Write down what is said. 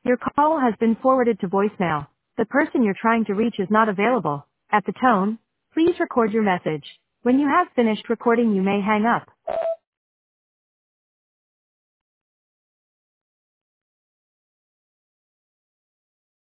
Your call has been forwarded to voicemail. The person you're trying to reach is not available. At the tone, please record your message. When you have finished recording, you may hang up.